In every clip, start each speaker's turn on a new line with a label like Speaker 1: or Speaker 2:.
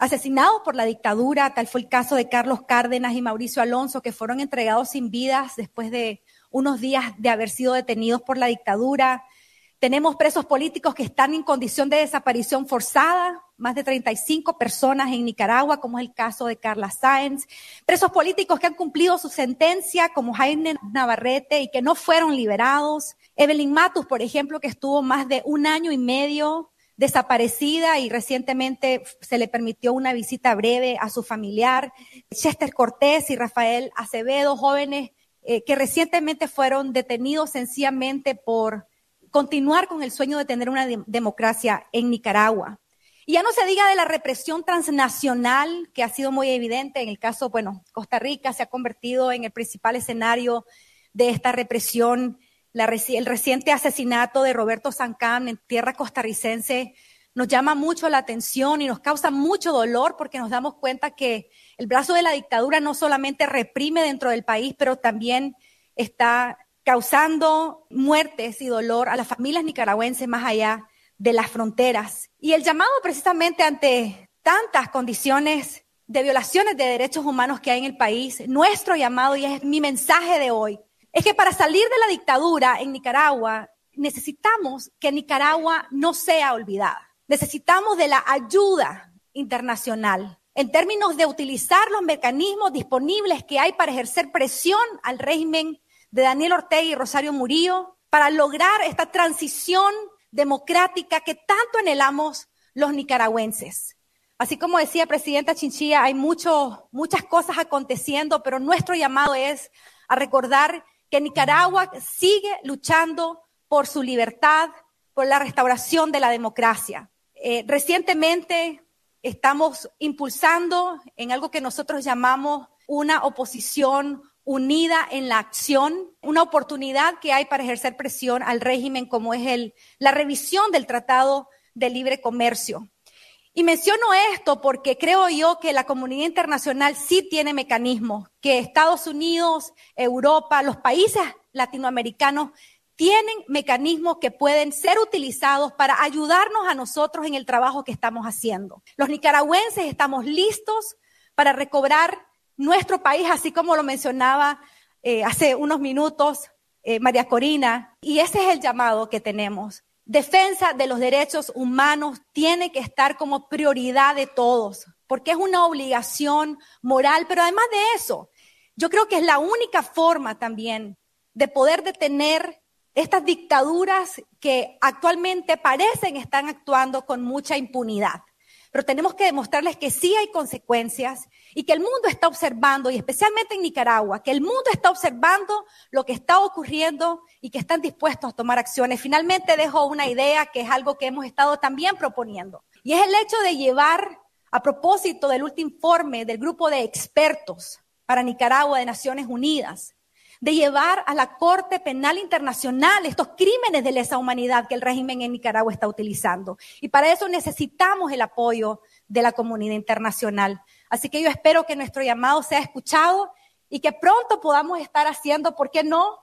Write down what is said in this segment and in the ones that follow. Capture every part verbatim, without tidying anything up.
Speaker 1: asesinados por la dictadura. Tal fue el caso de Carlos Cárdenas y Mauricio Alonso, que fueron entregados sin vidas después de unos días de haber sido detenidos por la dictadura. Tenemos presos políticos que están en condición de desaparición forzada, más de treinta y cinco personas en Nicaragua, como es el caso de Carla Sáenz. Presos políticos que han cumplido su sentencia, como Jaime Navarrete, y que no fueron liberados. Evelyn Matus, por ejemplo, que estuvo más de un año y medio desaparecida y recientemente se le permitió una visita breve a su familiar. Chester Cortés y Rafael Acevedo, jóvenes eh, que recientemente fueron detenidos sencillamente por continuar con el sueño de tener una de- democracia en Nicaragua. Y ya no se diga de la represión transnacional, que ha sido muy evidente. En el caso, bueno, Costa Rica se ha convertido en el principal escenario de esta represión. La, el reciente asesinato de Roberto Sancán en tierra costarricense nos llama mucho la atención y nos causa mucho dolor, porque nos damos cuenta que el brazo de la dictadura no solamente reprime dentro del país, pero también está causando muertes y dolor a las familias nicaragüenses más allá de las fronteras. Y el llamado precisamente ante tantas condiciones de violaciones de derechos humanos que hay en el país, nuestro llamado, y es mi mensaje de hoy, es que para salir de la dictadura en Nicaragua necesitamos que Nicaragua no sea olvidada. Necesitamos de la ayuda internacional en términos de utilizar los mecanismos disponibles que hay para ejercer presión al régimen de Daniel Ortega y Rosario Murillo para lograr esta transición democrática que tanto anhelamos los nicaragüenses. Así como decía Presidenta Chinchilla, hay mucho, muchas cosas aconteciendo, pero nuestro llamado es a recordar que Nicaragua sigue luchando por su libertad, por la restauración de la democracia. Eh, recientemente estamos impulsando en algo que nosotros llamamos una oposición unida en la acción, una oportunidad que hay para ejercer presión al régimen, como es el, la revisión del Tratado de Libre Comercio. Y menciono esto porque creo yo que la comunidad internacional sí tiene mecanismos, que Estados Unidos, Europa, los países latinoamericanos tienen mecanismos que pueden ser utilizados para ayudarnos a nosotros en el trabajo que estamos haciendo. Los nicaragüenses estamos listos para recobrar nuestro país, así como lo mencionaba eh, hace unos minutos eh, María Corina, y ese es el llamado que tenemos. Defensa de los derechos humanos tiene que estar como prioridad de todos, porque es una obligación moral, pero además de eso, yo creo que es la única forma también de poder detener estas dictaduras que actualmente parecen estar actuando con mucha impunidad. Pero tenemos que demostrarles que sí hay consecuencias y que el mundo está observando, y especialmente en Nicaragua, que el mundo está observando lo que está ocurriendo y que están dispuestos a tomar acciones. Finalmente dejo una idea que es algo que hemos estado también proponiendo, y es el hecho de llevar, a propósito del último informe del grupo de expertos para Nicaragua de Naciones Unidas, de llevar a la Corte Penal Internacional estos crímenes de lesa humanidad que el régimen en Nicaragua está utilizando. Y para eso necesitamos el apoyo de la comunidad internacional. Así que yo espero que nuestro llamado sea escuchado y que pronto podamos estar haciendo, ¿por qué no?,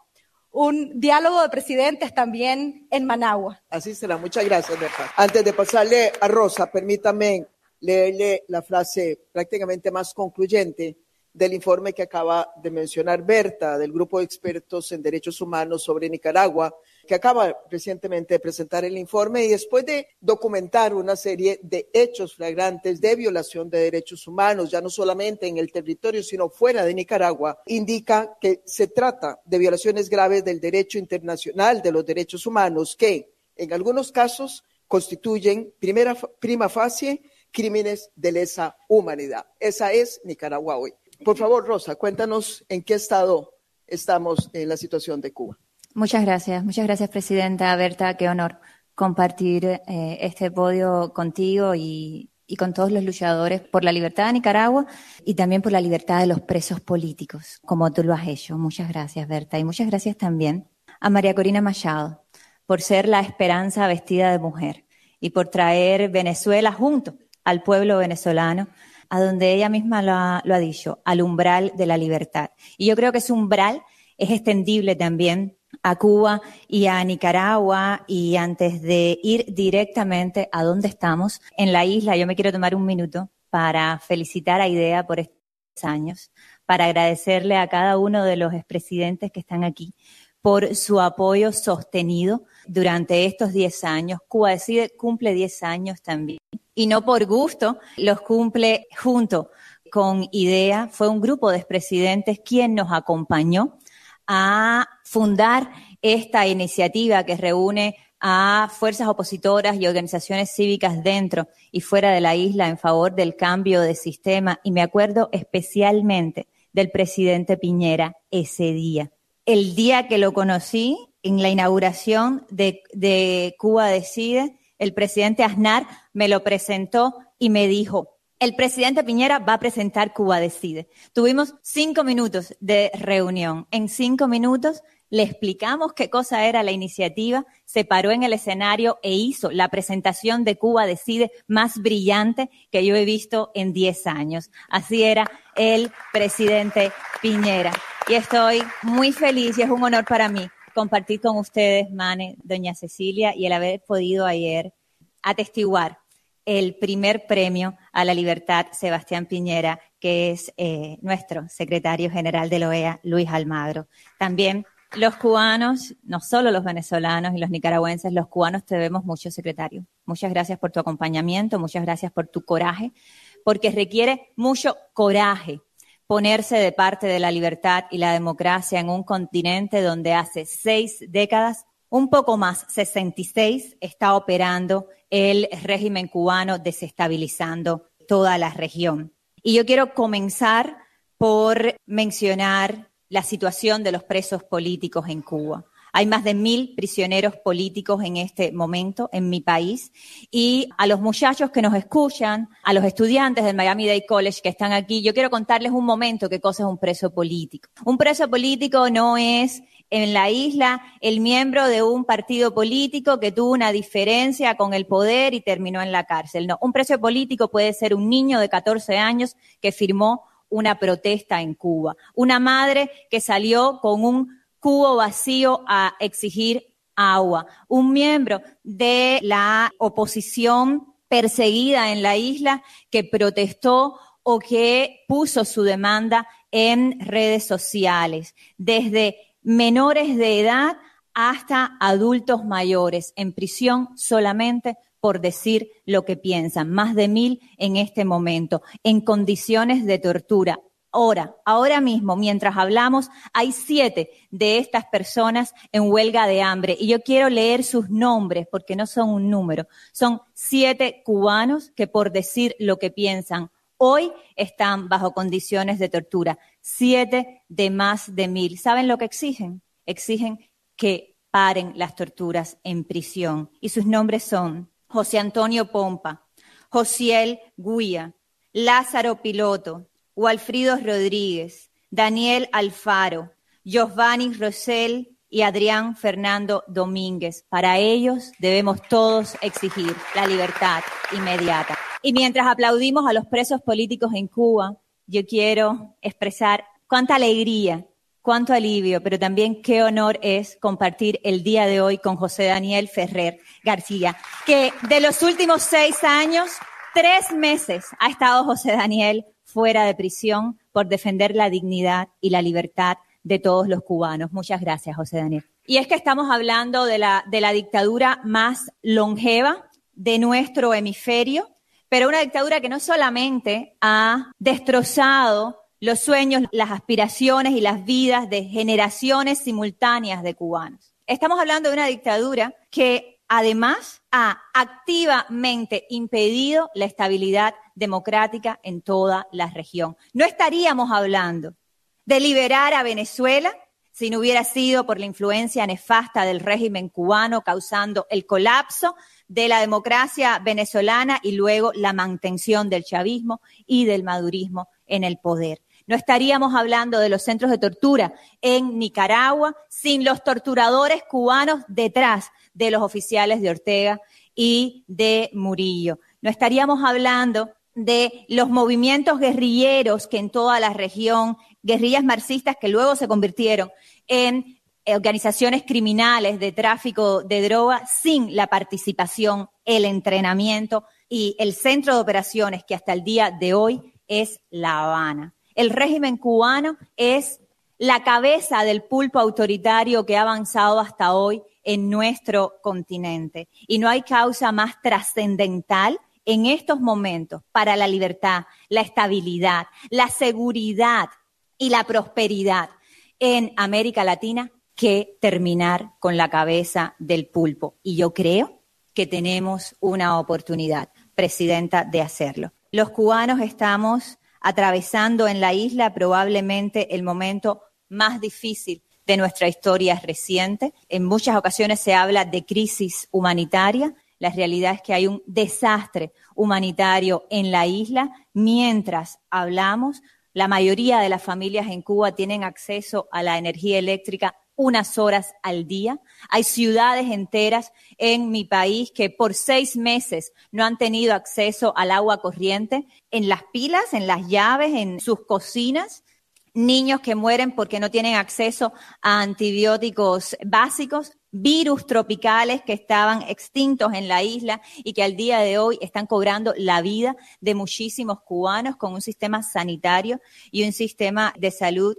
Speaker 1: un diálogo de presidentes también en Managua.
Speaker 2: Así será. Muchas gracias, Berta. Antes de pasarle a Rosa, permítame leerle la frase prácticamente más concluyente del informe que acaba de mencionar Berta, del Grupo de Expertos en Derechos Humanos sobre Nicaragua, que acaba recientemente de presentar el informe, y después de documentar una serie de hechos flagrantes de violación de derechos humanos, ya no solamente en el territorio, sino fuera de Nicaragua, indica que se trata de violaciones graves del derecho internacional de los derechos humanos que, en algunos casos, constituyen primera, prima facie crímenes de lesa humanidad. Esa es Nicaragua hoy. Por favor, Rosa, cuéntanos en qué estado estamos en la situación de Cuba.
Speaker 3: Muchas gracias, muchas gracias, Presidenta. Berta, qué honor compartir eh, este podio contigo y, y con todos los luchadores por la libertad de Nicaragua y también por la libertad de los presos políticos, como tú lo has hecho. Muchas gracias, Berta. Y muchas gracias también a María Corina Machado por ser la esperanza vestida de mujer y por traer Venezuela junto al pueblo venezolano, a donde ella misma lo ha, lo ha dicho, al umbral de la libertad. Y yo creo que ese umbral es extendible también a Cuba y a Nicaragua. Y antes de ir directamente a dónde estamos, en la isla, yo me quiero tomar un minuto para felicitar a IDEA por estos años, para agradecerle a cada uno de los expresidentes que están aquí por su apoyo sostenido durante estos diez años. Cuba Decide cumple diez años también, y no por gusto, los cumple junto con IDEA. Fue un grupo de expresidentes quien nos acompañó a fundar esta iniciativa que reúne a fuerzas opositoras y organizaciones cívicas dentro y fuera de la isla en favor del cambio de sistema. Y me acuerdo especialmente del presidente Piñera ese día. El día que lo conocí, en la inauguración de, de Cuba Decide, el presidente Aznar me lo presentó y me dijo: el presidente Piñera va a presentar Cuba Decide. Tuvimos cinco minutos de reunión. En cinco minutos le explicamos qué cosa era la iniciativa, se paró en el escenario e hizo la presentación de Cuba Decide más brillante que yo he visto en diez años. Así era el presidente Piñera. Y estoy muy feliz y es un honor para mí compartir con ustedes, Mane, doña Cecilia, y el haber podido ayer atestiguar el primer premio a la libertad Sebastián Piñera, que es eh, nuestro secretario general de la O E A, Luis Almagro. También los cubanos, no solo los venezolanos y los nicaragüenses, los cubanos te debemos mucho, secretario. Muchas gracias por tu acompañamiento, muchas gracias por tu coraje, porque requiere mucho coraje ponerse de parte de la libertad y la democracia en un continente donde hace seis décadas, un poco más, sesenta y seis, está operando el régimen cubano, desestabilizando toda la región. Y yo quiero comenzar por mencionar la situación de los presos políticos en Cuba. Hay más de mil prisioneros políticos en este momento en mi país, y a los muchachos que nos escuchan, a los estudiantes del Miami-Dade College que están aquí, yo quiero contarles un momento qué cosa es un preso político. Un preso político no es en la isla el miembro de un partido político que tuvo una diferencia con el poder y terminó en la cárcel. No, un preso político puede ser un niño de catorce años que firmó una protesta en Cuba, una madre que salió con un cubo vacío a exigir agua, un miembro de la oposición perseguida en la isla que protestó o que puso su demanda en redes sociales, desde menores de edad hasta adultos mayores en prisión solamente por decir lo que piensan, más de mil en este momento, en condiciones de tortura. Ahora, ahora mismo, mientras hablamos, hay siete de estas personas en huelga de hambre y yo quiero leer sus nombres porque no son un número, son siete cubanos que por decir lo que piensan hoy están bajo condiciones de tortura, siete de más de mil. ¿Saben lo que exigen? Exigen que paren las torturas en prisión y sus nombres son José Antonio Pompa, Josiel Guía, Lázaro Piloto, Walfrido Rodríguez, Daniel Alfaro, Giovanni Rosell y Adrián Fernando Domínguez. Para ellos debemos todos exigir la libertad inmediata. Y mientras aplaudimos a los presos políticos en Cuba, yo quiero expresar cuánta alegría, cuánto alivio, pero también qué honor es compartir el día de hoy con José Daniel Ferrer García, que de los últimos seis años, tres meses ha estado José Daniel fuera de prisión por defender la dignidad y la libertad de todos los cubanos. Muchas gracias, José Daniel. Y es que estamos hablando de la, de la dictadura más longeva de nuestro hemisferio, pero una dictadura que no solamente ha destrozado los sueños, las aspiraciones y las vidas de generaciones simultáneas de cubanos. Estamos hablando de una dictadura que además ha activamente impedido la estabilidad democrática en toda la región. No estaríamos hablando de liberar a Venezuela si no hubiera sido por la influencia nefasta del régimen cubano, causando el colapso de la democracia venezolana y luego la mantención del chavismo y del madurismo en el poder. No estaríamos hablando de los centros de tortura en Nicaragua sin los torturadores cubanos detrás de los oficiales de Ortega y de Murillo. No estaríamos hablando de los movimientos guerrilleros que en toda la región, guerrillas marxistas que luego se convirtieron en organizaciones criminales de tráfico de droga sin la participación, el entrenamiento y el centro de operaciones que hasta el día de hoy es La Habana. El régimen cubano es la cabeza del pulpo autoritario que ha avanzado hasta hoy en nuestro continente. Y no hay causa más trascendental en estos momentos para la libertad, la estabilidad, la seguridad y la prosperidad en América Latina que terminar con la cabeza del pulpo. Y yo creo que tenemos una oportunidad, Presidenta, de hacerlo. Los cubanos estamos atravesando en la isla probablemente el momento más difícil de nuestra historia reciente. En muchas ocasiones se habla de crisis humanitaria. La realidad es que hay un desastre humanitario en la isla. Mientras hablamos, la mayoría de las familias en Cuba tienen acceso a la energía eléctrica unas horas al día. Hay ciudades enteras en mi país que por seis meses no han tenido acceso al agua corriente, en las pilas, en las llaves, en sus cocinas. Niños que mueren porque no tienen acceso a antibióticos básicos, virus tropicales que estaban extintos en la isla y que al día de hoy están cobrando la vida de muchísimos cubanos con un sistema sanitario y un sistema de salud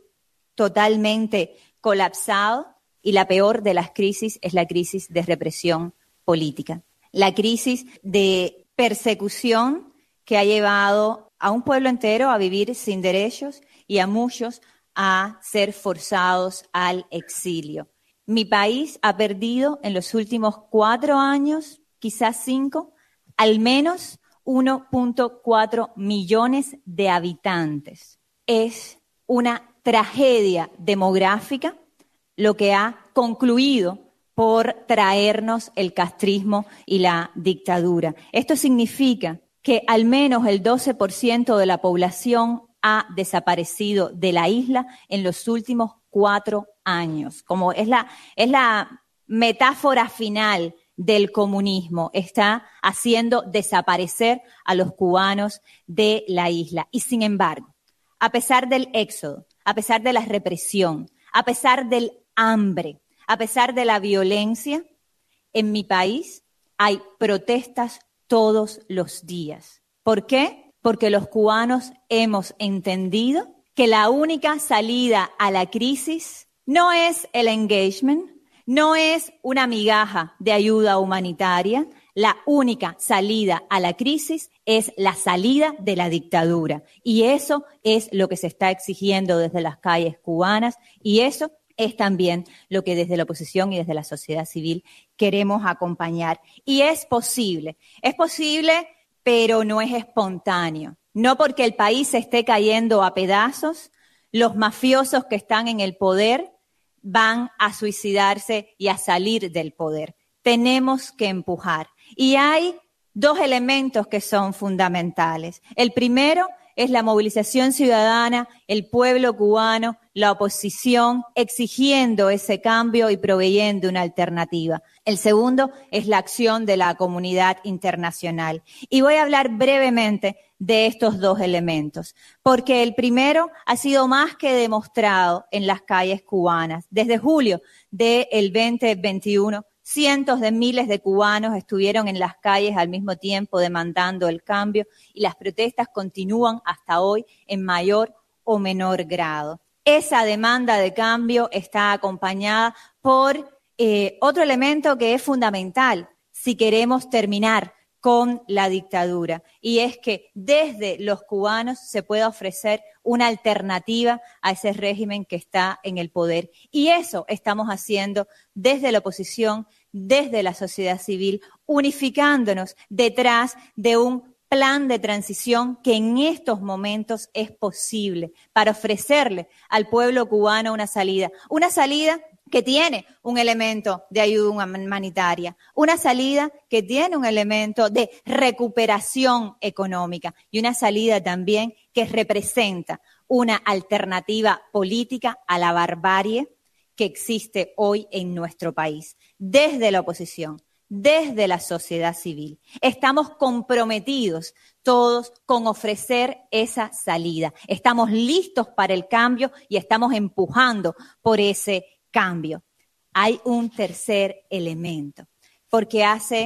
Speaker 3: totalmente colapsado. Y la peor de las crisis es la crisis de represión política, la crisis de persecución que ha llevado a un pueblo entero a vivir sin derechos y a muchos a ser forzados al exilio. Mi país ha perdido en los últimos cuatro años, quizás cinco, al menos uno punto cuatro millones de habitantes. Es una tragedia demográfica lo que ha concluido por traernos el castrismo y la dictadura. Esto significa que al menos el doce por ciento de la población ha desaparecido de la isla en los últimos cuatro años. Como es la, es la metáfora final del comunismo, está haciendo desaparecer a los cubanos de la isla. Y sin embargo, a pesar del éxodo, a pesar de la represión, a pesar del hambre, a pesar de la violencia, en mi país hay protestas todos los días. ¿Por qué? Porque los cubanos hemos entendido que la única salida a la crisis no es el engagement, no es una migaja de ayuda humanitaria. La única salida a la crisis es la salida de la dictadura. Y eso es lo que se está exigiendo desde las calles cubanas y eso es también lo que desde la oposición y desde la sociedad civil queremos acompañar. Y es posible, es posible, pero no es espontáneo. No porque el país se esté cayendo a pedazos, los mafiosos que están en el poder van a suicidarse y a salir del poder. Tenemos que empujar. Y hay dos elementos que son fundamentales. El primero es la movilización ciudadana, el pueblo cubano, la oposición, exigiendo ese cambio y proveyendo una alternativa. El segundo es la acción de la comunidad internacional. Y voy a hablar brevemente de estos dos elementos, porque el primero ha sido más que demostrado en las calles cubanas. Desde julio del veinte veintiuno, cientos de miles de cubanos estuvieron en las calles al mismo tiempo demandando el cambio y las protestas continúan hasta hoy en mayor o menor grado. Esa demanda de cambio está acompañada por eh, otro elemento que es fundamental si queremos terminar con la dictadura, y es que desde los cubanos se pueda ofrecer una alternativa a ese régimen que está en el poder. Y eso estamos haciendo desde la oposición, desde la sociedad civil, unificándonos detrás de un plan de transición que en estos momentos es posible para ofrecerle al pueblo cubano una salida, una salida que tiene un elemento de ayuda humanitaria, una salida que tiene un elemento de recuperación económica y una salida también que representa una alternativa política a la barbarie que existe hoy en nuestro país. Desde la oposición, desde la sociedad civil, estamos comprometidos todos con ofrecer esa salida. Estamos listos para el cambio y estamos empujando por ese cambio. Hay un tercer elemento, porque hace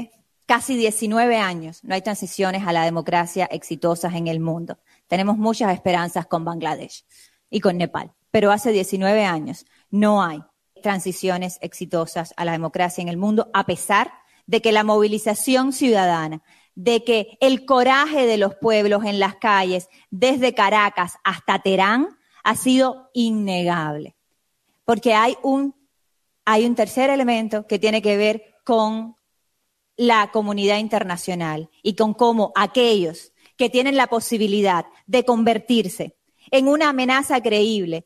Speaker 3: casi diecinueve años, no hay transiciones a la democracia exitosas en el mundo. Tenemos muchas esperanzas con Bangladesh y con Nepal, pero hace diecinueve años no hay transiciones exitosas a la democracia en el mundo, a pesar de que la movilización ciudadana, de que el coraje de los pueblos en las calles, desde Caracas hasta Teherán, ha sido innegable. Porque hay un, hay un tercer elemento que tiene que ver con la comunidad internacional y con cómo aquellos que tienen la posibilidad de convertirse en una amenaza creíble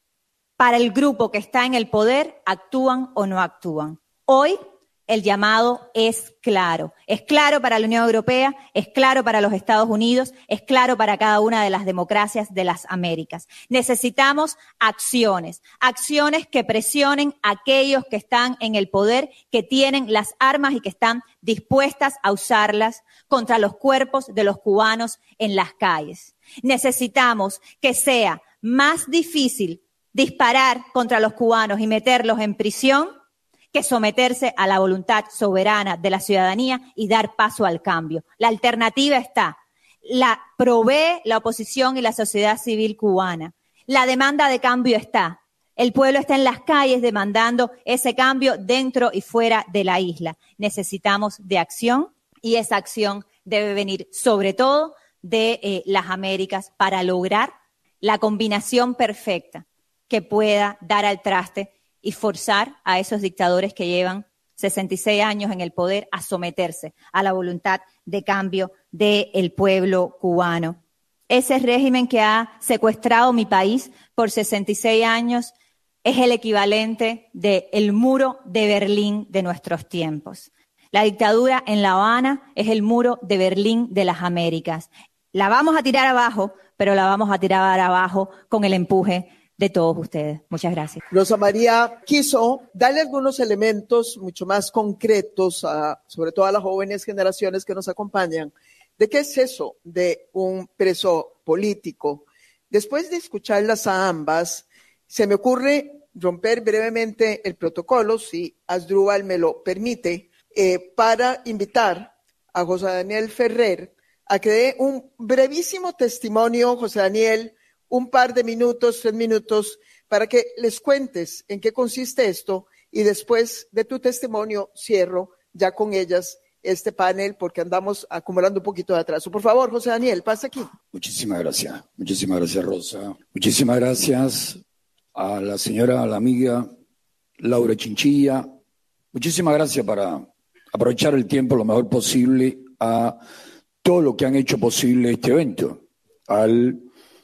Speaker 3: para el grupo que está en el poder, actúan o no actúan. Hoy el llamado es claro. Es claro para la Unión Europea, es claro para los Estados Unidos, es claro para cada una de las democracias de las Américas. Necesitamos acciones, acciones que presionen a aquellos que están en el poder, que tienen las armas y que están dispuestas a usarlas contra los cuerpos de los cubanos en las calles. Necesitamos que sea más difícil disparar contra los cubanos y meterlos en prisión que someterse a la voluntad soberana de la ciudadanía y dar paso al cambio. La alternativa está, la provee la oposición y la sociedad civil cubana. La demanda de cambio está. El pueblo está en las calles demandando ese cambio dentro y fuera de la isla. Necesitamos de acción y esa acción debe venir sobre todo de eh, las Américas para lograr la combinación perfecta que pueda dar al traste y forzar a esos dictadores que llevan sesenta y seis años en el poder a someterse a la voluntad de cambio del pueblo cubano. Ese régimen que ha secuestrado mi país por sesenta y seis años es el equivalente del muro de Berlín de nuestros tiempos. La dictadura en La Habana es el muro de Berlín de las Américas. La vamos a tirar abajo, pero la vamos a tirar abajo con el empuje de todos ustedes. Muchas gracias.
Speaker 2: Rosa María quiso darle algunos elementos mucho más concretos, a, sobre todo a las jóvenes generaciones que nos acompañan, de qué es eso de un preso político. Después de escucharlas a ambas, se me ocurre romper brevemente el protocolo, si Asdrúbal me lo permite, eh, para invitar a José Daniel Ferrer a que dé un brevísimo testimonio, José Daniel, un par de minutos, tres minutos, para que les cuentes en qué consiste esto y después de tu testimonio cierro ya con ellas este panel porque andamos acumulando un poquito de atraso. Por favor, José Daniel, pasa aquí.
Speaker 4: Muchísimas gracias. Muchísimas gracias, Rosa. Muchísimas gracias a la señora, a la amiga Laura Chinchilla. Muchísimas gracias para aprovechar el tiempo lo mejor posible a todo lo que han hecho posible este evento. Al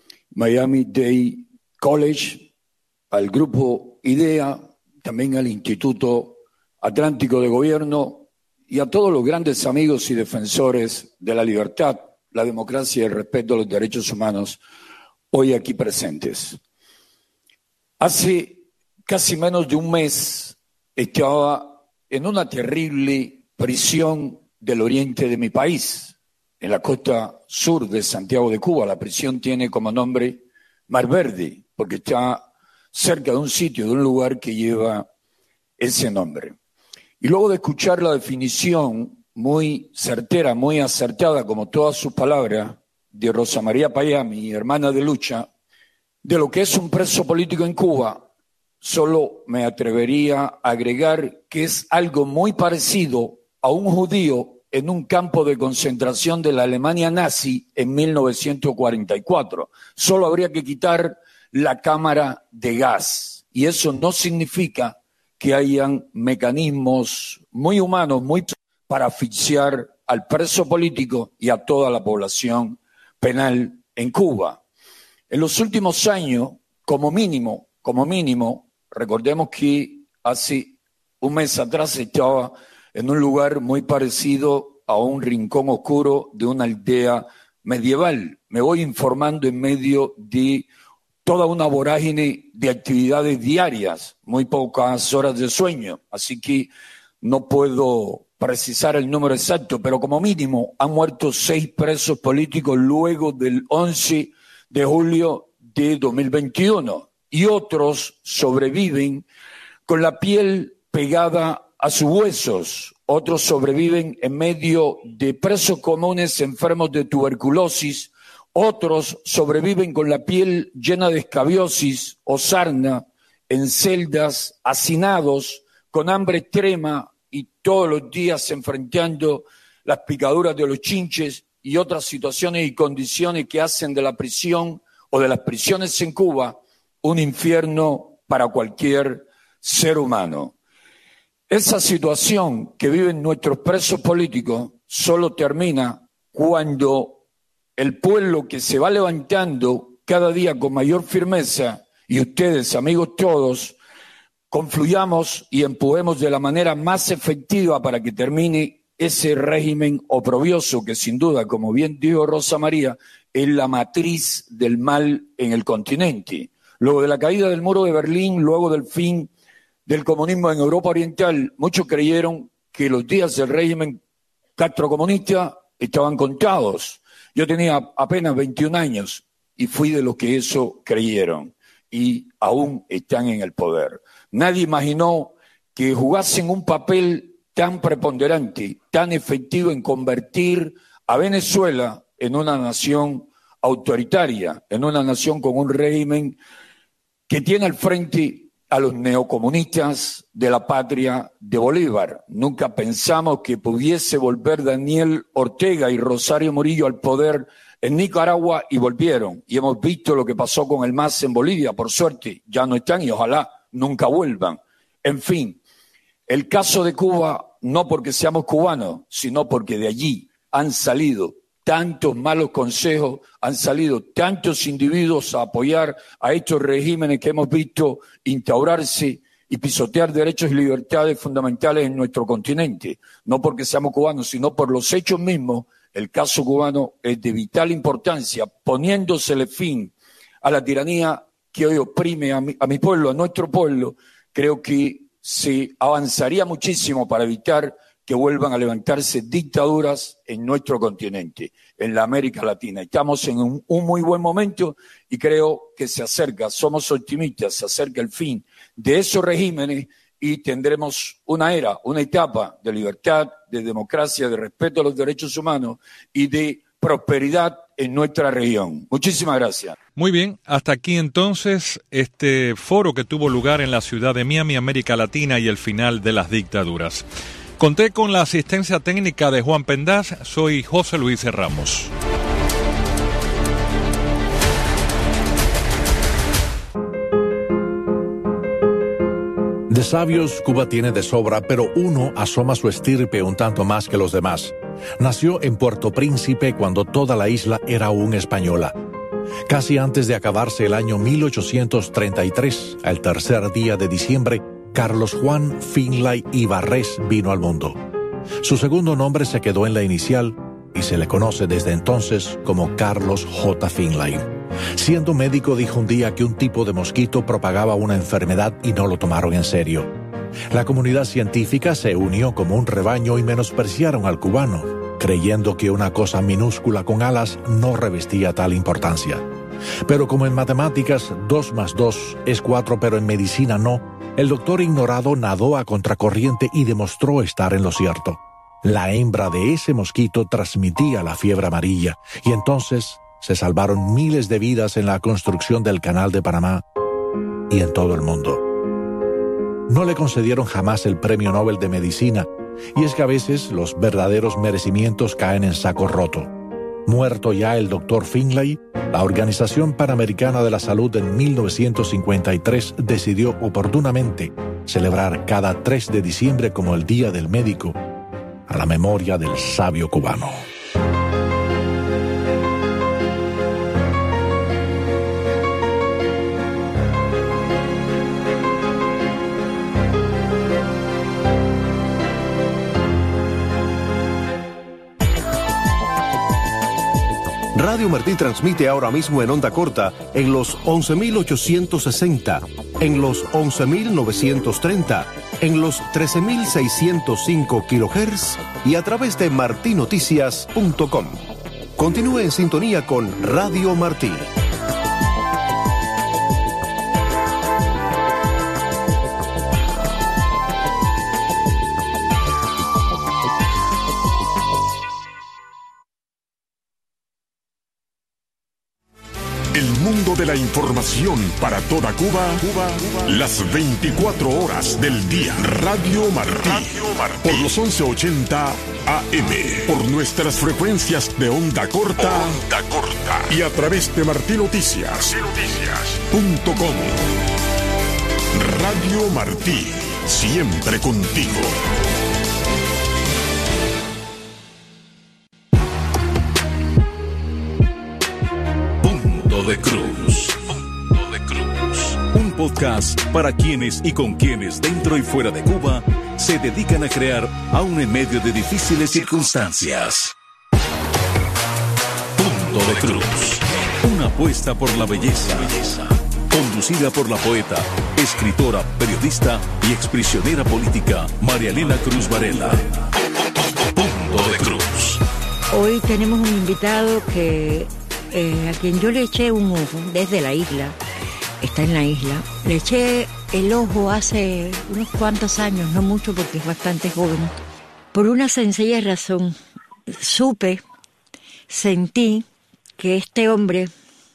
Speaker 4: Miami-Dade College, al Grupo IDEA, también al Instituto Atlántico de Gobierno y a todos los grandes amigos y defensores de la libertad, la democracia y el respeto a los derechos humanos hoy aquí presentes. Hace casi menos de un mes estaba en una terrible prisión del oriente de mi país, en la costa sur de Santiago de Cuba. La prisión tiene como nombre Mar Verde, porque está cerca de un sitio, de un lugar que lleva ese nombre. Y luego de escuchar la definición muy certera, muy acertada, como todas sus palabras, de Rosa María Payá, mi hermana de lucha, de lo que es un preso político en Cuba, solo me atrevería a agregar que es algo muy parecido a un judío en un campo de concentración de la Alemania nazi en mil novecientos cuarenta y cuatro. Solo habría que quitar la cámara de gas. Y eso no significa que hayan mecanismos muy humanos, muy para asfixiar al preso político y a toda la población penal en Cuba. En los últimos años, como mínimo, como mínimo, recordemos que hace un mes atrás estaba en un lugar muy parecido a un rincón oscuro de una aldea medieval. Me voy informando en medio de toda una vorágine de actividades diarias, muy pocas horas de sueño, así que no puedo precisar el número exacto, pero como mínimo han muerto seis presos políticos luego del once de julio de dos mil veintiuno y otros sobreviven con la piel pegada a sus huesos, otros sobreviven en medio de presos comunes enfermos de tuberculosis, otros sobreviven con la piel llena de escabiosis o sarna, en celdas, hacinados, con hambre extrema y todos los días enfrentando las picaduras de los chinches y otras situaciones y condiciones que hacen de la prisión o de las prisiones en Cuba un infierno para cualquier ser humano. Esa situación que viven nuestros presos políticos solo termina cuando el pueblo que se va levantando cada día con mayor firmeza, y ustedes, amigos todos, confluyamos y empujemos de la manera más efectiva para que termine ese régimen oprobioso que sin duda, como bien dijo Rosa María, es la matriz del mal en el continente. Luego de la caída del muro de Berlín, luego del fin del comunismo en Europa Oriental, muchos creyeron que los días del régimen castrocomunista estaban contados. Yo tenía apenas veintiún años y fui de los que eso creyeron y aún están en el poder. Nadie imaginó que jugasen un papel tan preponderante, tan efectivo en convertir a Venezuela en una nación autoritaria, en una nación con un régimen que tiene al frente a los neocomunistas de la patria de Bolívar. Nunca pensamos que pudiese volver Daniel Ortega y Rosario Murillo al poder en Nicaragua y volvieron. Y hemos visto lo que pasó con el M A S en Bolivia. Por suerte, ya no están y ojalá nunca vuelvan. En fin, el caso de Cuba, no porque seamos cubanos, sino porque de allí han salido tantos malos consejos, han salido tantos individuos a apoyar a estos regímenes que hemos visto instaurarse y pisotear derechos y libertades fundamentales en nuestro continente. No porque seamos cubanos, sino por los hechos mismos. El caso cubano es de vital importancia, poniéndosele fin a la tiranía que hoy oprime a mi, a mi pueblo, a nuestro pueblo. Creo que se avanzaría muchísimo para evitar que vuelvan a levantarse dictaduras en nuestro continente, en la América Latina. Estamos en un, un muy buen momento y creo que se acerca, somos optimistas, se acerca el fin de esos regímenes y tendremos una era, una etapa de libertad, de democracia, de respeto a los derechos humanos y de prosperidad en nuestra región. Muchísimas gracias.
Speaker 5: Muy bien, hasta aquí entonces este foro que tuvo lugar en la ciudad de Miami, América Latina y el final de las dictaduras. Conté con la asistencia técnica de Juan Pendaz, soy José Luis Ramos.
Speaker 6: De sabios, Cuba tiene de sobra, pero uno asoma su estirpe un tanto más que los demás. Nació en Puerto Príncipe cuando toda la isla era aún española. Casi antes de acabarse el año mil ochocientos treinta y tres, al tercer día de diciembre, Carlos Juan Finlay Ibarrés vino al mundo. Su segundo nombre se quedó en la inicial y se le conoce desde entonces como Carlos J. Finlay. Siendo médico, dijo un día que un tipo de mosquito propagaba una enfermedad y no lo tomaron en serio. La comunidad científica se unió como un rebaño y menospreciaron al cubano, creyendo que una cosa minúscula con alas no revestía tal importancia. Pero como en matemáticas dos más dos es cuatro, pero en medicina no, el doctor ignorado nadó a contracorriente y demostró estar en lo cierto. La hembra de ese mosquito transmitía la fiebre amarilla y entonces se salvaron miles de vidas en la construcción del Canal de Panamá y en todo el mundo. No le concedieron jamás el Premio Nobel de Medicina, y es que a veces los verdaderos merecimientos caen en saco roto. Muerto ya el doctor Finlay, la Organización Panamericana de la Salud en mil novecientos cincuenta y tres decidió oportunamente celebrar cada tres de diciembre como el Día del Médico, a la memoria del sabio cubano.
Speaker 7: Radio Martí transmite ahora mismo en onda corta en los once mil ochocientos sesenta, en los once mil novecientos treinta, en los trece mil seiscientos cinco kilohertz y a través de martí noticias punto com. Continúe en sintonía con Radio Martí.
Speaker 8: El mundo de la información para toda Cuba, Cuba, Cuba. Las veinticuatro horas del día. Radio Martí. Radio Martí. Por los once ochenta A M. Por nuestras frecuencias de onda corta. Onda corta. Y a través de Martí Noticias. Noticias punto com. Radio Martí. Siempre contigo.
Speaker 9: De Cruz. Punto de Cruz. Un podcast para quienes y con quienes dentro y fuera de Cuba se dedican a crear aún en medio de difíciles circunstancias. Punto de Cruz. Una apuesta por la belleza. Conducida por la poeta, escritora, periodista y exprisionera política María Elena Cruz Varela. Punto de Cruz.
Speaker 10: Hoy tenemos un invitado que Eh, a quien yo le eché un ojo desde la isla, está en la isla, le eché el ojo hace unos cuantos años, no mucho porque es bastante joven, por una sencilla razón. Supe, sentí que este hombre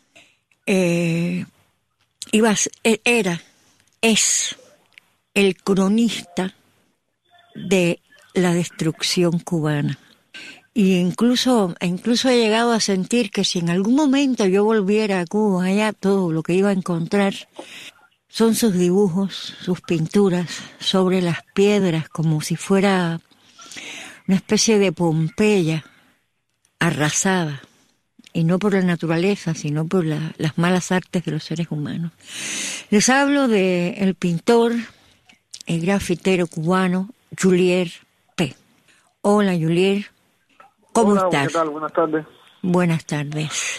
Speaker 10: eh, iba a, era, es el cronista de la destrucción cubana. Y incluso, incluso he llegado a sentir que si en algún momento yo volviera a Cuba, allá todo lo que iba a encontrar son sus dibujos, sus pinturas sobre las piedras, como si fuera una especie de Pompeya arrasada, y no por la naturaleza, sino por la, las malas artes de los seres humanos. Les hablo de el pintor, el grafitero cubano, Julier P. Hola, Julier. ¿Cómo
Speaker 11: Hola,
Speaker 10: estás?
Speaker 11: ¿qué tal? Buenas tardes.
Speaker 10: Buenas tardes.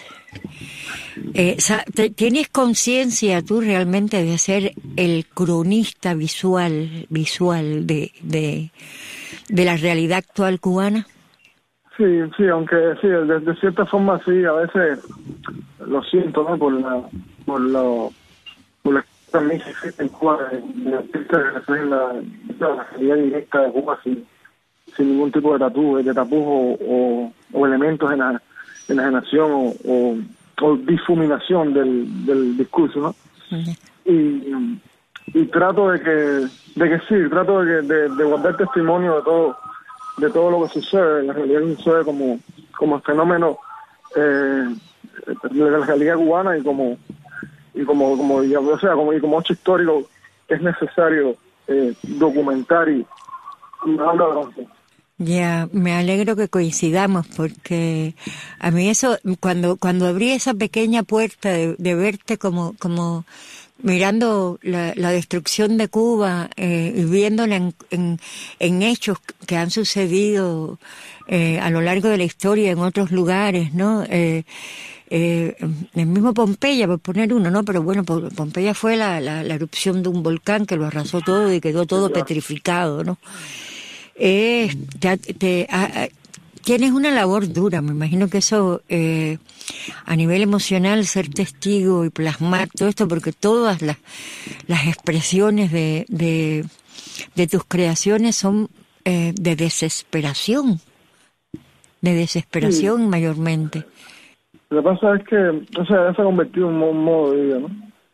Speaker 10: Eh, ¿Tienes conciencia tú realmente de ser el cronista visual visual de, de, de la realidad actual cubana?
Speaker 11: Sí, sí, aunque sí, de, de cierta forma sí, a veces lo siento, ¿no? Por la, por lo, por la también que existe en Cuba, de, de artistas que reflejan la, la realidad directa de Cuba, sin, sin ningún tipo de tapujos, de tapujos o, o, o elementos en la enajenación o, o, o difuminación del, del discurso, ¿no? Uh-huh. Y, y trato de que, de que sí, trato de, que, de, de guardar testimonio de todo, de todo lo que sucede. La realidad sucede como, como fenómeno eh, de la realidad cubana y como, y como, como, o sea, como, y como hecho histórico es necesario eh, documentar y, y hablar de.
Speaker 10: Ya, me alegro que coincidamos porque a mí eso, cuando cuando abrí esa pequeña puerta de, de verte como como mirando la, la destrucción de Cuba eh, y viéndola en, en, en hechos que han sucedido eh, a lo largo de la historia en otros lugares, ¿no? Eh, eh, el mismo Pompeya, por poner uno, ¿no? Pero bueno, Pompeya fue la, la, la erupción de un volcán que lo arrasó todo y quedó todo petrificado, ¿no? Eh, te, te, a, a, tienes una labor dura, me imagino que eso eh, a nivel emocional, ser testigo y plasmar todo esto, porque todas las, las expresiones de, de, de tus creaciones son eh, de desesperación, de desesperación sí. Mayormente.
Speaker 11: Lo que pasa es que, o sea, ya se ha convertido en un modo de vida, ¿no?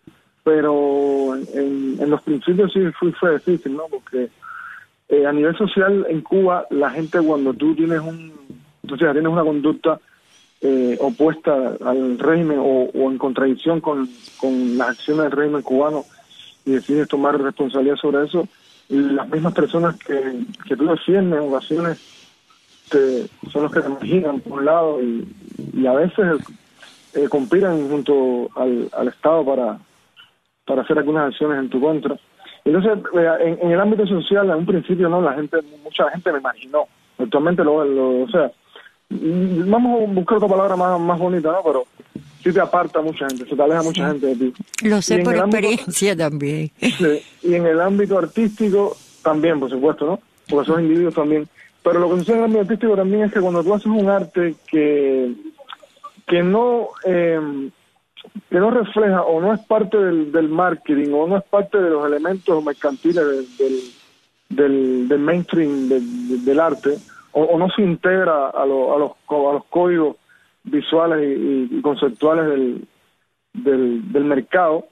Speaker 11: Pero en, en los principios sí fue, fue difícil, ¿no? Porque Eh, a nivel social en Cuba, la gente cuando tú tienes un, o sea, tienes una conducta eh, opuesta al régimen o, o en contradicción con, con las acciones del régimen cubano y decides tomar responsabilidad sobre eso, y las mismas personas que, que tú defiendes en ocasiones te, son los que te marginan por un lado y, y a veces eh, conspiran junto al, al Estado para, para hacer algunas acciones en tu contra. Entonces, en, en el ámbito social, en un principio, no, la gente, mucha gente me marginó. Actualmente, lo, lo, o sea, vamos a buscar otra palabra más, más bonita, ¿no? Pero sí te aparta mucha gente, se te aleja mucha gente de ti.
Speaker 10: Lo sé por experiencia ámbito, también.
Speaker 11: Sí, y en el ámbito artístico también, por supuesto, ¿no? Porque son individuos también. Pero lo que sucede en el ámbito artístico también es que cuando tú haces un arte que, que no... Eh, que no refleja o no es parte del, del marketing o no es parte de los elementos mercantiles del, del, del, del mainstream del, del arte o, o no se integra a, lo, a, los, a los códigos visuales y, y conceptuales del, del, del mercado,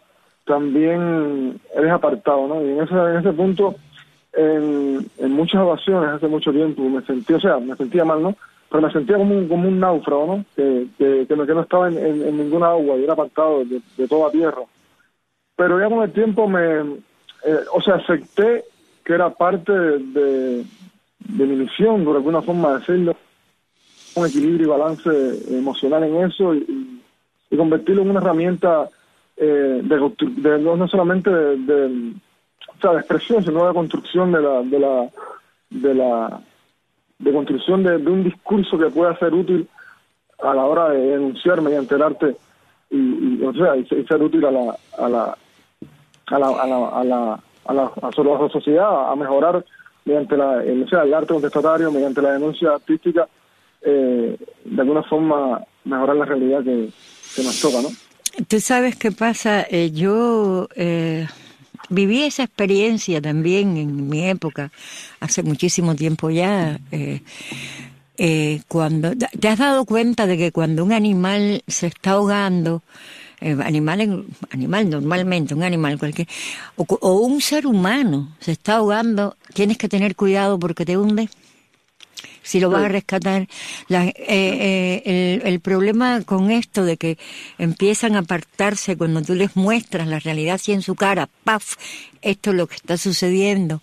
Speaker 11: también eres apartado, ¿no? Y en ese, en ese punto, en, en muchas ocasiones, hace mucho tiempo, me sentí, o sea, me sentía mal, ¿no? Pero me sentía como un, como un náufrago, ¿no? Que, que, que, no, que no estaba en, en, en ninguna agua y era apartado de, de toda tierra. Pero ya con el tiempo me, eh, o sea, acepté que era parte de, de, de mi misión, por alguna forma decirlo, un equilibrio y balance emocional en eso y, y, y convertirlo en una herramienta eh, de, de no solamente de, de, o sea, de expresión, sino de construcción de la de la de la de construcción de, de un discurso que pueda ser útil a la hora de denunciar mediante el arte y, y o sea y, y ser útil a la a la a la a la a la, a la, a la sociedad, a mejorar mediante la el, o sea, el arte contestatario, mediante la denuncia artística, eh, de alguna forma mejorar la realidad que, que nos toca, ¿no?
Speaker 10: Tú sabes qué pasa, eh, yo eh, viví esa experiencia también en mi época, hace muchísimo tiempo ya, eh, eh, cuando te has dado cuenta de que cuando un animal se está ahogando, eh, animal, animal normalmente, un animal cualquier, o, o un ser humano se está ahogando, tienes que tener cuidado porque te hunde. Si lo vas a rescatar, la, eh, eh, el, el problema con esto de que empiezan a apartarse cuando tú les muestras la realidad así en su cara, ¡paf! Esto es lo que está sucediendo.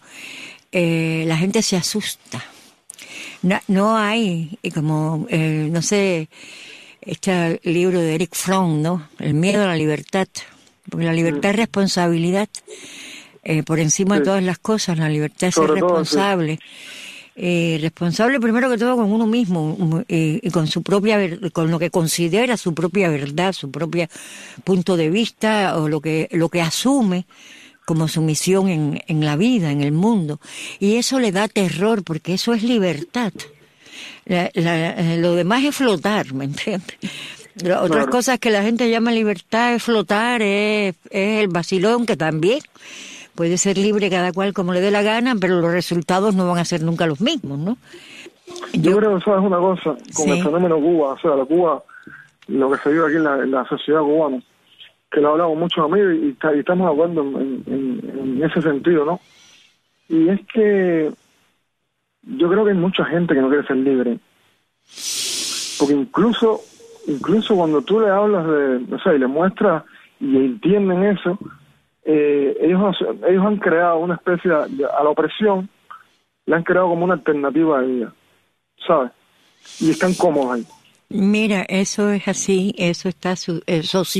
Speaker 10: Eh, la gente se asusta. No, no hay, y como, eh, no sé, este libro de Eric Fromm, ¿no? El miedo a la libertad. Porque la libertad es responsabilidad. Eh, por encima sí. de todas las cosas, la libertad es ser responsable. Todo, sí. Eh, responsable primero que todo con uno mismo eh, y con su propia con lo que considera su propia verdad, su propio punto de vista o lo que lo que asume como su misión en, en la vida, en el mundo, y eso le da terror porque eso es libertad. La, la, lo demás es flotar, ¿me entiendes? Claro. Otras cosas que la gente llama libertad es flotar, es, es el vacilón, que también puede ser libre cada cual como le dé la gana, pero los resultados no van a ser nunca los mismos, ¿no?
Speaker 11: Yo, Yo creo que sabes una cosa, con sí. el fenómeno Cuba, o sea, la Cuba, lo que se vive aquí en la, en la sociedad cubana, que lo hablamos mucho a mí y, y estamos hablando en, en, en ese sentido, ¿no? Y es que yo creo que hay mucha gente que no quiere ser libre, porque incluso, incluso cuando tú le hablas de, o sea, y le muestras y entienden eso, Eh, ellos, ellos han creado una especie de, a la opresión, la han creado como una alternativa de vida, ¿sabes? Y están cómodos ahí.
Speaker 10: Mira, eso es así, eso está su, eh,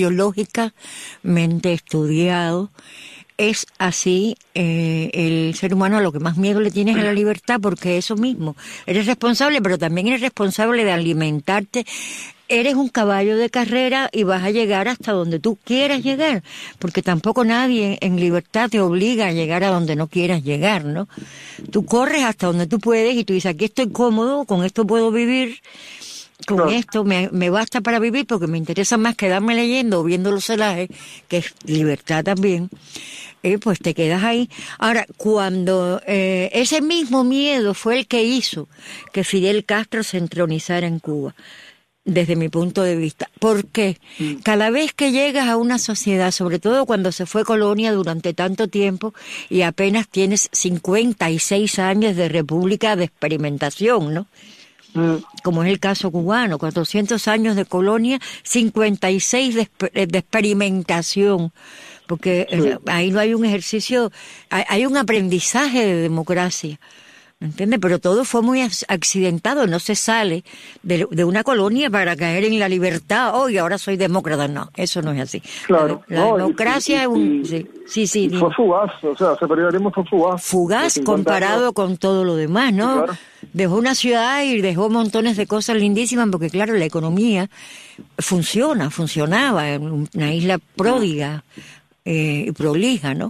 Speaker 10: sociológicamente estudiado. Es así, eh, el ser humano a lo que más miedo le tiene es a la libertad, porque eso mismo, eres responsable, pero también eres responsable de alimentarte. Eres un caballo de carrera y vas a llegar hasta donde tú quieras llegar, porque tampoco nadie en libertad te obliga a llegar a donde no quieras llegar, ¿no? Tú corres hasta donde tú puedes y tú dices, aquí estoy cómodo, con esto puedo vivir, con no. esto me, me basta para vivir, porque me interesa más quedarme leyendo o viendo los celajes, que es libertad también. Eh, pues te quedas ahí. Ahora, cuando eh, ese mismo miedo fue el que hizo que Fidel Castro se entronizara en Cuba, desde mi punto de vista. ¿Por qué? Mm. Cada vez que llegas a una sociedad, sobre todo cuando se fue colonia durante tanto tiempo y apenas tienes cincuenta y seis años de república de experimentación, ¿no? Mm. Como es el caso cubano, cuatrocientos años de colonia, cincuenta y seis de, de experimentación. Porque sí. ahí no hay un ejercicio, hay, hay un aprendizaje de democracia. ¿Me entiendes? Pero todo fue muy accidentado, no se sale de, de una colonia para caer en la libertad, oh, y ahora soy demócrata, no, eso no es así.
Speaker 11: Claro.
Speaker 10: La, la
Speaker 11: no,
Speaker 10: democracia
Speaker 11: y,
Speaker 10: es un...
Speaker 11: Y,
Speaker 10: sí, sí, sí.
Speaker 11: Fue fugaz, o sea, ese periodismo fue fugaz.
Speaker 10: Fugaz comparado años. Con todo lo demás, ¿no? Sí, claro. Dejó una ciudad y dejó montones de cosas lindísimas, porque claro, la economía funciona, funcionaba, en una isla pródiga y eh, prolija, ¿no?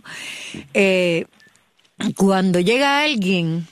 Speaker 10: Eh, cuando llega alguien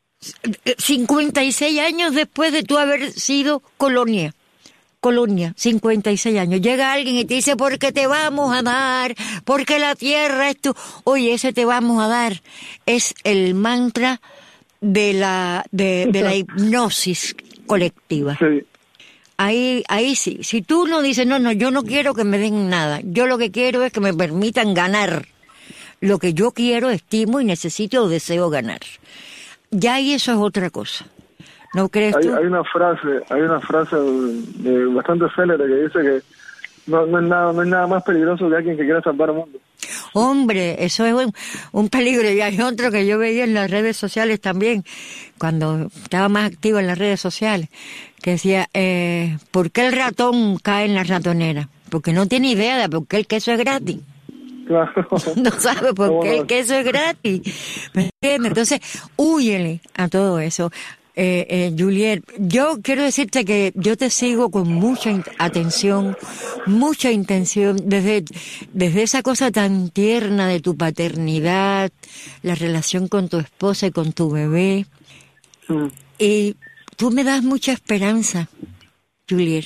Speaker 10: cincuenta y seis años después de tú haber sido colonia, colonia, cincuenta y seis años, llega alguien y te dice, porque te vamos a dar, porque la tierra es tu... Oye, ese te vamos a dar es el mantra de la de, de la hipnosis colectiva.
Speaker 11: Sí.
Speaker 10: ahí, ahí sí. Si tú no dices, no, no, yo no quiero que me den nada. Yo lo que quiero es que me permitan ganar lo que yo quiero, estimo y necesito o deseo ganar. Ya ahí eso es otra cosa. ¿No crees
Speaker 11: hay,
Speaker 10: tú?
Speaker 11: Hay una frase, hay una frase de, bastante célebre que dice que no, no es nada, no es nada más peligroso que alguien que quiera salvar el mundo.
Speaker 10: Hombre, eso es un, un peligro. Y hay otro que yo veía en las redes sociales también, cuando estaba más activo en las redes sociales, que decía, eh, ¿por qué el ratón cae en la ratonera? Porque no tiene idea de por qué el queso es gratis.
Speaker 11: Claro.
Speaker 10: No sabe por qué el queso es gratis. ¿Me entiendes? Entonces, húyele a todo eso. Eh, eh, Juliet, yo quiero decirte que yo te sigo con mucha in- atención, mucha intención, desde, desde esa cosa tan tierna de tu paternidad, la relación con tu esposa y con tu bebé.
Speaker 11: Mm.
Speaker 10: Y tú me das mucha esperanza, Juliet.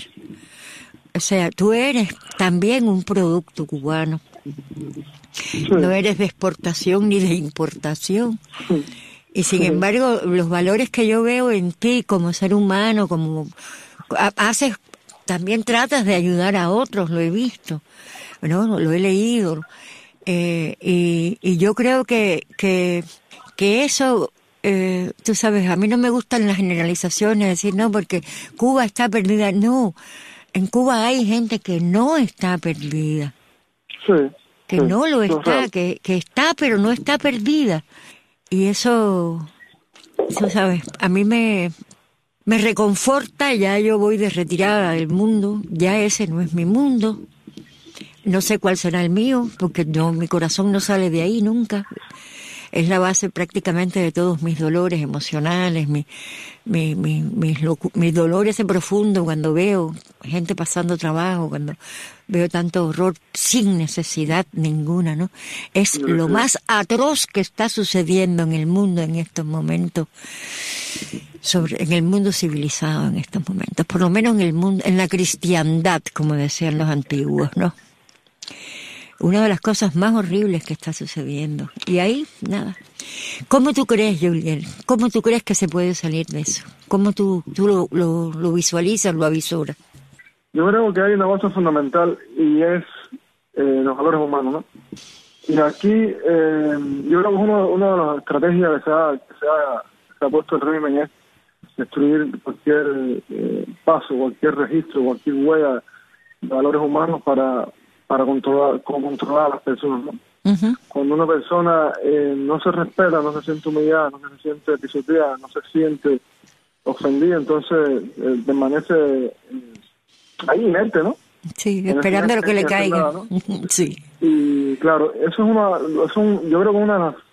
Speaker 10: O sea, tú eres también un producto cubano.
Speaker 11: Sí.
Speaker 10: No eres de exportación ni de importación.
Speaker 11: Sí.
Speaker 10: Y sin embargo, los valores que yo veo en ti como ser humano, como haces, también tratas de ayudar a otros, lo he visto, ¿no? Lo he leído. Eh, y, y yo creo que, que, que eso, eh, tú sabes, a mí no me gustan las generalizaciones, decir, no, porque Cuba está perdida. No, en Cuba hay gente que no está perdida.
Speaker 11: Sí.
Speaker 10: Que
Speaker 11: sí,
Speaker 10: no lo
Speaker 11: no,
Speaker 10: está,
Speaker 11: claro.
Speaker 10: que, que está, pero no está perdida. Y eso, eso, ¿sabes? A mí me, me reconforta, ya yo voy de retirada del mundo, ya ese no es mi mundo. No sé cuál será el mío, porque yo, mi corazón no sale de ahí nunca. Es la base prácticamente de todos mis dolores emocionales, mi, mi, mi, mis, locu- mis dolores en profundo cuando veo gente pasando trabajo, cuando veo tanto horror sin necesidad ninguna, ¿no? Es lo más atroz que está sucediendo en el mundo en estos momentos, sobre, en el mundo civilizado en estos momentos, por lo menos en el mundo, en la cristiandad, como decían los antiguos, ¿no? Una de las cosas más horribles que está sucediendo. Y ahí, nada. ¿Cómo tú crees, Julián? ¿Cómo tú crees que se puede salir de eso? ¿Cómo tú, tú lo, lo, lo visualizas, lo avisoras?
Speaker 11: Yo creo que hay una base fundamental y es eh, los valores humanos, ¿no? Y aquí eh, yo creo que uno, una de las estrategias que se ha, que se ha, se ha puesto el régimen es destruir cualquier eh, paso, cualquier registro, cualquier huella de valores humanos para para controlar, como controlar a las personas, ¿no? Uh-huh. Cuando una persona eh, no se respeta, no se siente humillada, no se siente pisoteada, no se siente ofendida, entonces eh, permanece eh, ahí inerte, ¿no?
Speaker 10: Sí, en esperando lo que le caiga. Nada, ¿no? Sí.
Speaker 11: Y claro, eso es una, es un, yo creo que uno de los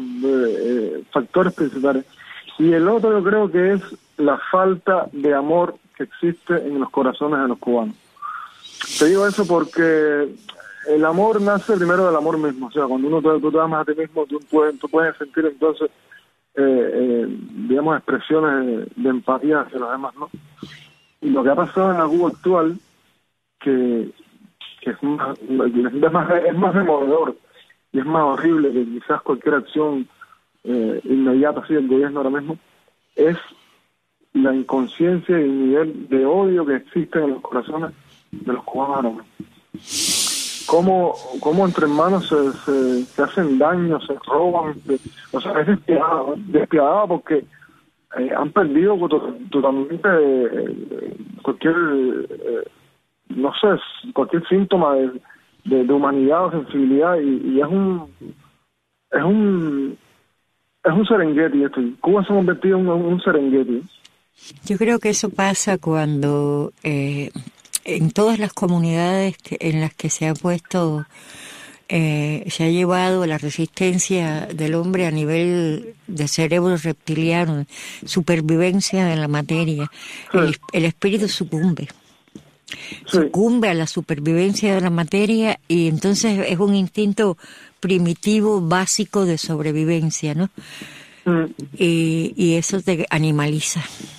Speaker 11: eh, factores principales. Y el otro yo creo que es la falta de amor que existe en los corazones de los cubanos. Te digo eso porque el amor nace primero del amor mismo. O sea, cuando uno te, tú te amas a ti mismo, tú puedes, tú puedes sentir entonces, eh, eh, digamos, expresiones de, de empatía hacia los demás, ¿no? Y lo que ha pasado en la Cuba actual, que, que es, más, es, más, es más demoledor y es más horrible que quizás cualquier acción eh, inmediata así del gobierno ahora mismo, es la inconsciencia y el nivel de odio que existe en los corazones de los cubanos. Cómo, cómo entre hermanos se, se, se hacen daño, se roban, se, o sea, es despiadado, despiadado porque eh, han perdido totalmente eh, cualquier, eh, no sé, cualquier síntoma de, de, de humanidad o sensibilidad y, y es un, es un, es un Serengeti esto. Cuba se ha convertido en un, un Serengeti.
Speaker 10: Yo creo que eso pasa cuando eh, en todas las comunidades que, en las que se ha puesto, eh, se ha llevado la resistencia del hombre a nivel de cerebro reptiliano, supervivencia de la materia, sí. el, el espíritu sucumbe. Sí. Sucumbe a la supervivencia de la materia y entonces es un instinto primitivo, básico de sobrevivencia, ¿no? Mm. Y, y eso te animaliza.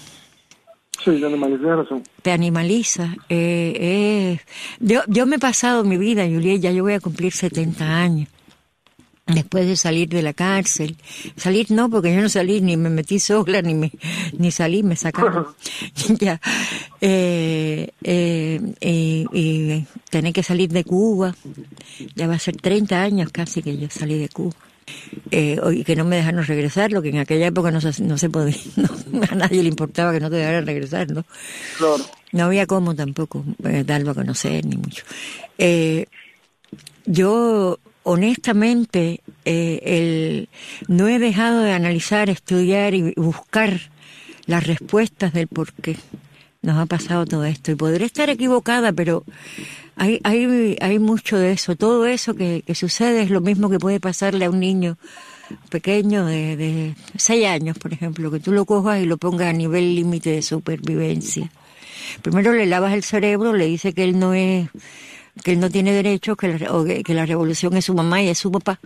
Speaker 11: Sí, te animaliza, razón.
Speaker 10: Te animaliza. Eh, eh. Yo, yo me he pasado mi vida, Juliet, ya yo voy a cumplir setenta años. después de salir de la cárcel. Salir no, porque yo no salí, ni me metí sola, ni me ni salí, me sacaron. ya. Eh, eh, y, y tener que salir de Cuba. Ya va a ser treinta años casi que yo salí de Cuba. Eh, y que no me dejaron regresar, lo que en aquella época no se, no se podía, no, a nadie le importaba que no te dejaran regresar, ¿no?
Speaker 11: Claro.
Speaker 10: No había cómo tampoco eh, darlo a conocer, ni mucho. Eh, yo, honestamente, eh, el, no he dejado de analizar, estudiar y buscar las respuestas del por qué nos ha pasado todo esto. Y podré estar equivocada, pero hay hay hay mucho de eso. Todo eso que, que sucede es lo mismo que puede pasarle a un niño pequeño de, de seis años, por ejemplo, que tú lo cojas y lo pongas a nivel límite de supervivencia. Primero le lavas el cerebro, le dice que él no es, que él no tiene derechos, que la, o que, que la revolución es su mamá y es su papá.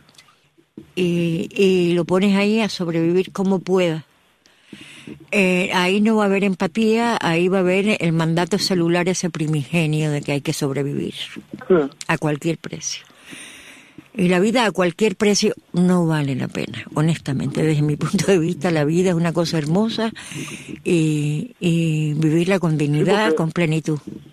Speaker 10: Y, y lo pones ahí a sobrevivir como pueda. Eh, ahí no va a haber empatía, ahí va a haber el mandato celular ese primigenio de que hay que sobrevivir sí. a cualquier precio. Y la vida a cualquier precio no vale la pena, honestamente. Desde mi punto de vista, la vida es una cosa hermosa y, y vivirla con dignidad, sí, con plenitud.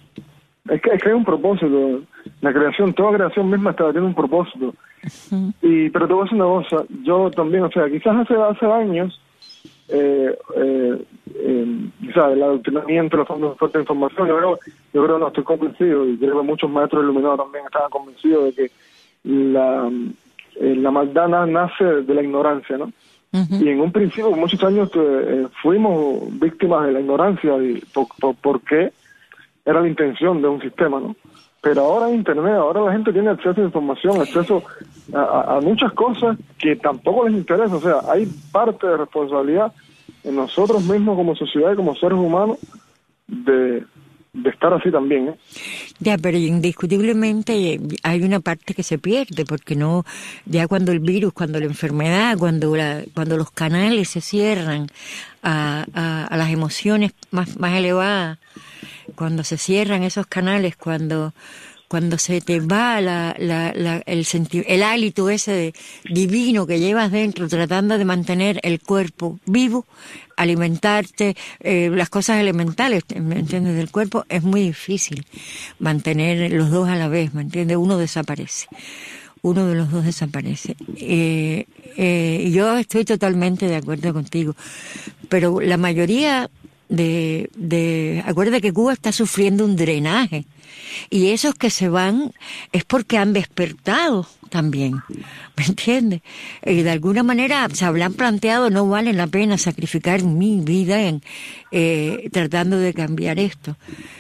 Speaker 11: Es que, es que hay un propósito. La creación, toda creación misma está tiene un propósito. Uh-huh. Y pero te voy a decir una cosa, yo también, o sea, quizás hace, hace años Eh, eh, eh, quizás el adoctrinamiento, los fondos de fuerte información, yo creo, yo creo no estoy convencido, y creo que muchos maestros iluminados también estaban convencidos de que la, eh, la maldad nace de la ignorancia, ¿no? Uh-huh. Y en un principio, muchos años, eh, fuimos víctimas de la ignorancia, y por, por, porque era la intención de un sistema, ¿no? Pero ahora en Internet, ahora la gente tiene acceso a información, acceso a, a, a muchas cosas que tampoco les interesa. O sea, hay parte de responsabilidad en nosotros mismos como sociedad y como seres humanos de, de estar así también, ¿eh?
Speaker 10: Ya, pero indiscutiblemente hay una parte que se pierde, porque no, ya cuando el virus, cuando la enfermedad, cuando la, cuando los canales se cierran a, a, a las emociones más, más elevadas, cuando se cierran esos canales, cuando cuando se te va la, la, la, el senti- el hálito ese de, divino que llevas dentro, tratando de mantener el cuerpo vivo, alimentarte, eh, las cosas elementales, ¿me entiendes? Del cuerpo, es muy difícil mantener los dos a la vez, ¿me entiendes? Uno desaparece. Uno de los dos desaparece. Eh, eh, yo estoy totalmente de acuerdo contigo, pero la mayoría de, de, acuérdate que Cuba está sufriendo un drenaje, y esos que se van es porque han despertado también, ¿me entiendes? Y de alguna manera se habrán planteado, no vale la pena sacrificar mi vida en eh, tratando de cambiar esto.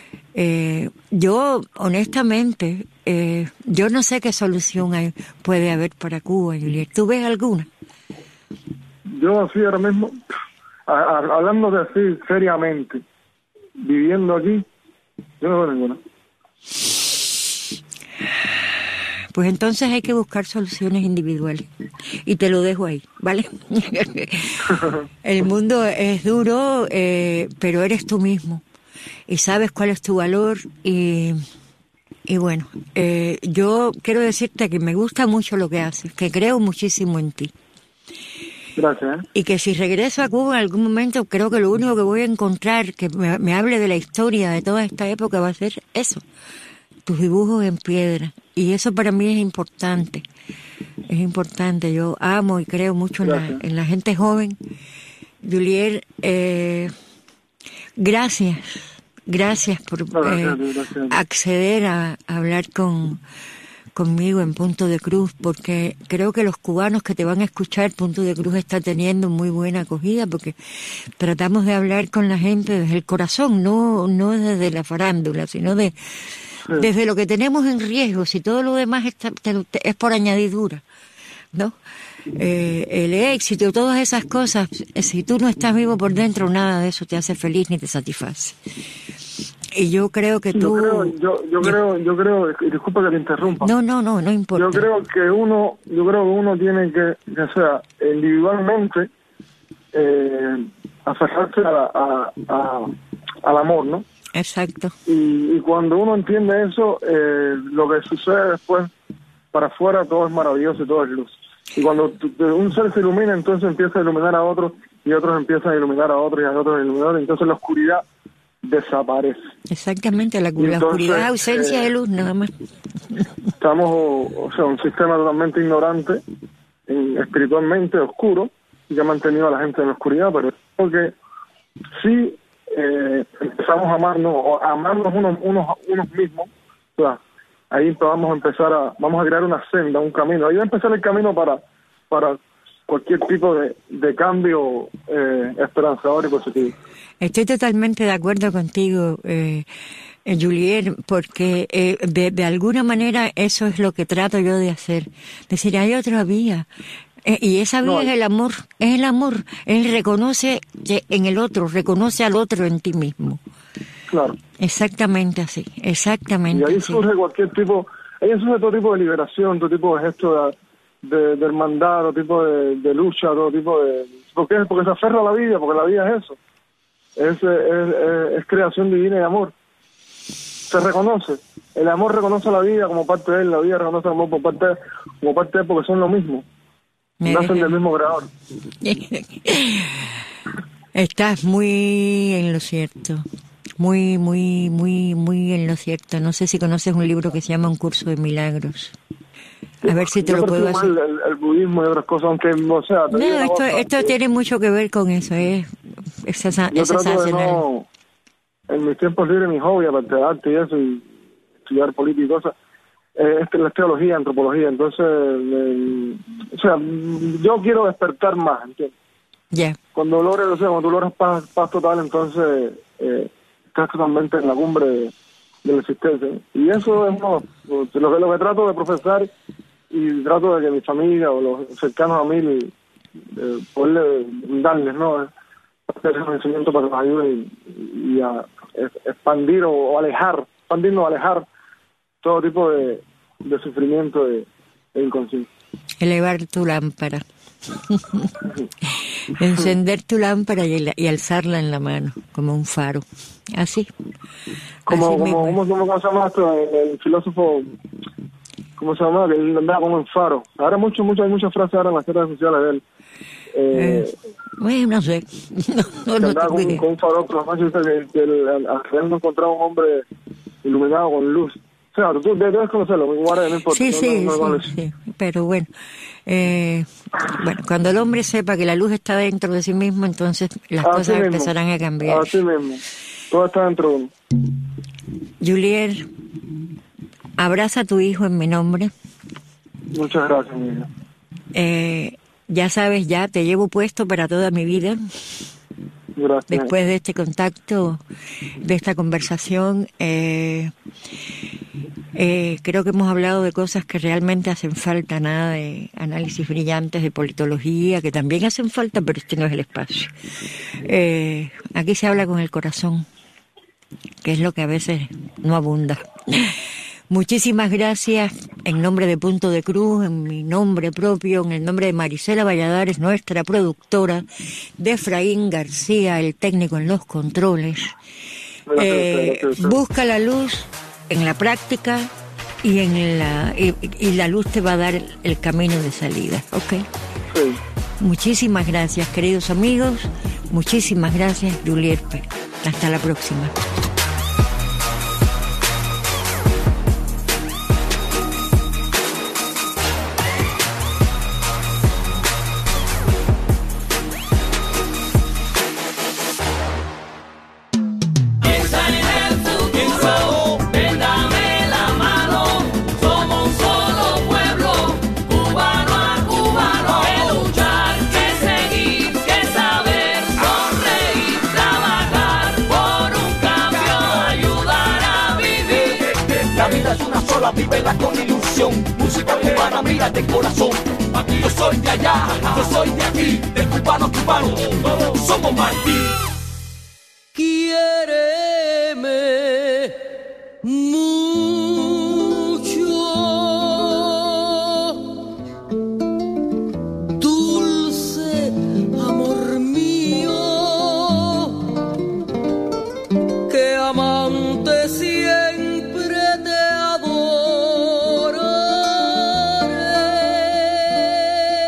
Speaker 10: Eh, yo, honestamente, eh, yo no sé qué solución hay, puede haber para Cuba, Juliet. ¿Tú ves alguna?
Speaker 11: Yo así ahora mismo, a, a, hablando de así seriamente, viviendo aquí, yo no veo ninguna.
Speaker 10: Pues entonces hay que buscar soluciones individuales. Y te lo dejo ahí, ¿vale? El mundo es duro, eh, pero eres tú mismo. Y sabes cuál es tu valor. Y, y bueno, eh, yo quiero decirte que me gusta mucho lo que haces, que creo muchísimo en ti.
Speaker 11: Gracias.
Speaker 10: Y que si regreso a Cuba en algún momento, creo que lo único que voy a encontrar que me, me hable de la historia de toda esta época va a ser eso, tus dibujos en piedra. Y eso para mí es importante, es importante. Yo amo y creo mucho en la, en la gente joven. Juliet, eh, gracias, gracias por eh, gracias, gracias. acceder a, a hablar con conmigo en Punto de Cruz, porque creo que los cubanos que te van a escuchar, Punto de Cruz está teniendo muy buena acogida, porque tratamos de hablar con la gente desde el corazón, no no desde la farándula, sino de sí. desde lo que tenemos en riesgo. Si todo lo demás está, te, te, es por añadidura, ¿no? Eh, el éxito, todas esas cosas, si tú no estás vivo por dentro, nada de eso te hace feliz ni te satisface. Y yo creo que tú...
Speaker 11: Yo creo, yo, yo creo, yo creo, disculpa que te interrumpa.
Speaker 10: No, no, no, no importa.
Speaker 11: Yo creo que uno, yo creo que uno tiene que, o sea, individualmente, eh, aferrarse a, a, a, al amor, ¿no?
Speaker 10: Exacto.
Speaker 11: Y, y cuando uno entiende eso, eh, lo que sucede después, para afuera, todo es maravilloso y todo es luz. Y cuando un ser se ilumina, entonces empieza a iluminar a otros, y otros empiezan a iluminar a otros, y a otros a iluminar, entonces la oscuridad desaparece.
Speaker 10: Exactamente, la, la oscuridad es ausencia eh, de luz, nada más.
Speaker 11: Estamos, o, o sea, un sistema totalmente ignorante, en, espiritualmente oscuro, y que ha mantenido a la gente en la oscuridad, pero porque sí eh, empezamos a amarnos, o a amarnos unos, unos, unos mismos, o sea, ahí vamos a empezar a, vamos a crear una senda, un camino, ahí va a empezar el camino para, para cualquier tipo de, de cambio eh, esperanzador y positivo.
Speaker 10: Estoy totalmente de acuerdo contigo, eh, Julier, porque eh, de, de alguna manera eso es lo que trato yo de hacer. Decir, hay otra vía. Eh, y esa vía no, es el amor, es el amor. Él reconoce en el otro, reconoce al otro en ti mismo.
Speaker 11: Claro.
Speaker 10: Exactamente así, exactamente
Speaker 11: así. Y ahí
Speaker 10: así.
Speaker 11: surge cualquier tipo, ahí surge todo tipo de liberación, todo tipo de gesto de, de, de hermandad, todo tipo de, de lucha, todo tipo de... ¿Por qué? Porque se aferra a la vida, porque la vida es eso. Es, es, es, es creación divina y amor. Se reconoce. El amor reconoce a la vida como parte de él, la vida reconoce el amor por parte de, como parte de él, porque son lo mismo. Me Nacen deja... del mismo creador.
Speaker 10: Estás muy en lo cierto. Muy, muy, muy, muy en lo cierto. No sé si conoces un libro que se llama Un curso de milagros. A ver si te
Speaker 11: Yo
Speaker 10: lo puedo hacer.
Speaker 11: El, el, el budismo y otras cosas, aunque, o sea...
Speaker 10: No, esto, cosa, esto sí. tiene mucho que ver con eso, ¿eh? Es, es,
Speaker 11: Yo
Speaker 10: es
Speaker 11: trato de no, en mis tiempos libres, mi hobby, aparte de arte y eso, y estudiar política y cosas, eh, es la teología, antropología. Entonces, eh, o sea, yo quiero despertar más, ¿entiendes?
Speaker 10: Ya. Yeah.
Speaker 11: Cuando logres, o sea, cuando tú logras paz, paz total, entonces eh, estás totalmente en la cumbre de, de la existencia. Y eso es no, lo, que, lo que trato de profesar, y trato de que mi familia o los cercanos a mí eh, poderle darles, ¿no? Hacer ese conocimiento para que nos ayude y, y a expandir o, o alejar, expandirnos o alejar todo tipo de, de sufrimiento de, de inconsciencia.
Speaker 10: Elevar tu lámpara. Encender tu lámpara y, y alzarla en la mano, como un faro. Así.
Speaker 11: Como,
Speaker 10: Así
Speaker 11: como, como, como se llama esto, el, el filósofo, ¿cómo se llama? Que él andaba como un faro. Ahora mucho, mucho, hay muchas frases ahora en las redes sociales de él. Eh,
Speaker 10: eh, bueno, no sé. No, no,
Speaker 11: andaba
Speaker 10: no
Speaker 11: con, con un faro, pero además dice que al final no encontraba un hombre iluminado con luz. O sea, tú debes conocerlo, igual no importa.
Speaker 10: Sí,
Speaker 11: no,
Speaker 10: sí,
Speaker 11: no, no,
Speaker 10: sí, sí, pero bueno. Eh, bueno, cuando el hombre sepa que la luz está dentro de sí mismo, entonces las
Speaker 11: Así
Speaker 10: cosas
Speaker 11: mismo.
Speaker 10: empezarán a cambiar.
Speaker 11: Así mismo. Todo está dentro de uno.
Speaker 10: Julier, abraza a tu hijo en mi nombre.
Speaker 11: Muchas gracias, mi hija.
Speaker 10: Eh, ya sabes, ya te llevo puesto para toda mi vida.
Speaker 11: Gracias.
Speaker 10: Después de este contacto, de esta conversación, eh, eh, creo que hemos hablado de cosas que realmente hacen falta, nada de análisis brillantes de politología, que también hacen falta, pero este no es el espacio. Eh, aquí se habla con el corazón, que es lo que a veces no abunda. Muchísimas gracias en nombre de Punto de Cruz, en mi nombre propio, en el nombre de Marisela Valladares, nuestra productora, de Efraín García, el técnico en los controles. Eh, busca la luz en la práctica y en la y, y la luz te va a dar el, el camino de salida, ¿ok?
Speaker 11: Sí.
Speaker 10: Muchísimas gracias, queridos amigos. Muchísimas gracias, Julier. Hasta la próxima.
Speaker 12: Vívela con ilusión, música cubana, mira de corazón. Aquí yo soy de allá, yo soy de aquí, del cubano cubano, todos somos Martí.
Speaker 13: Quiéreme mucho, dulce amor mío, que amante siempre te adoraré.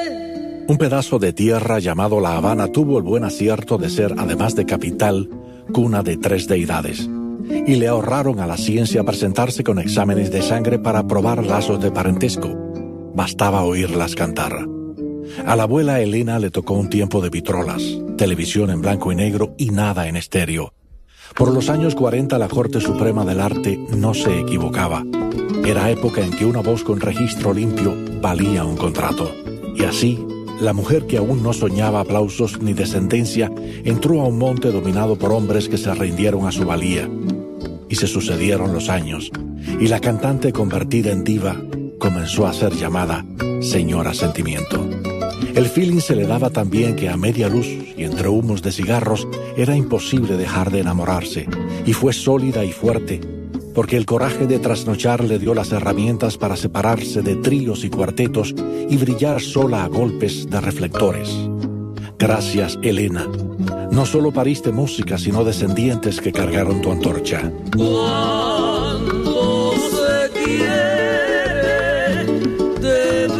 Speaker 6: Un pedazo de tierra llamado La Habana tuvo el buen acierto de ser, además de capital, cuna de tres deidades. Y le ahorraron a la ciencia presentarse con exámenes de sangre para probar lazos de parentesco. Bastaba oírlas cantar. A la abuela Elena le tocó un tiempo de vitrolas, televisión en blanco y negro y nada en estéreo. Por los años cuarenta la Corte Suprema del Arte no se equivocaba. Era época en que una voz con registro limpio valía un contrato. Y así, la mujer que aún no soñaba aplausos ni descendencia entró a un monte dominado por hombres que se rindieron a su valía. Y se sucedieron los años, y la cantante convertida en diva comenzó a ser llamada Señora Sentimiento. El feeling se le daba tan bien que a media luz y entre humos de cigarros era imposible dejar de enamorarse, y fue sólida y fuerte, porque el coraje de trasnochar le dio las herramientas para separarse de tríos y cuartetos y brillar sola a golpes de reflectores. Gracias, Elena. No solo pariste música, sino descendientes que cargaron tu antorcha.
Speaker 13: Cuando se quiere de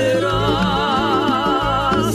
Speaker 13: veras,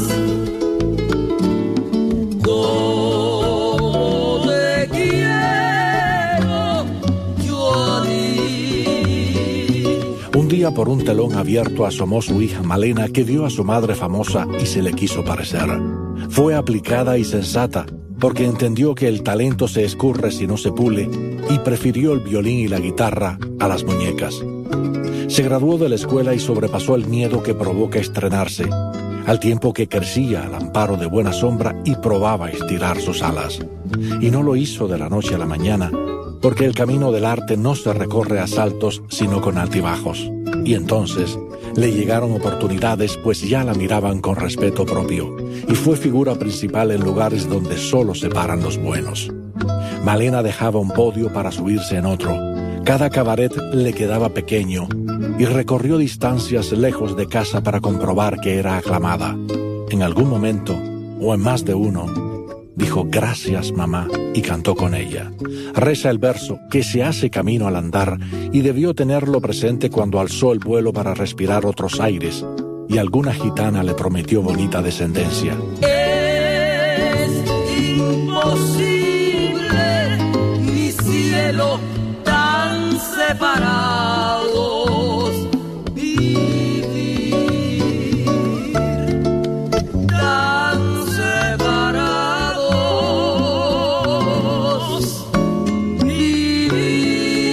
Speaker 13: como te quiero yo a ti.
Speaker 6: Un día por un telón abierto asomó su hija Malena, que vio a su madre famosa y se le quiso parecer. Fue aplicada y sensata, porque entendió que el talento se escurre si no se pule, y prefirió el violín y la guitarra a las muñecas. Se graduó de la escuela y sobrepasó el miedo que provoca estrenarse, al tiempo que crecía al amparo de buena sombra y probaba estirar sus alas. Y no lo hizo de la noche a la mañana, porque el camino del arte no se recorre a saltos, sino con altibajos. Y entonces le llegaron oportunidades, pues ya la miraban con respeto propio, y fue figura principal en lugares donde solo se paran los buenos. Malena dejaba un podio para subirse en otro. Cada cabaret le quedaba pequeño, y recorrió distancias lejos de casa para comprobar que era aclamada. En algún momento, o en más de uno, dijo gracias mamá y cantó con ella. Reza el verso que se hace camino al andar, y debió tenerlo presente cuando alzó el vuelo para respirar otros aires, y alguna gitana le prometió bonita descendencia.
Speaker 13: Es imposible, mi cielo, tan separados, vivir tan separados, vivir.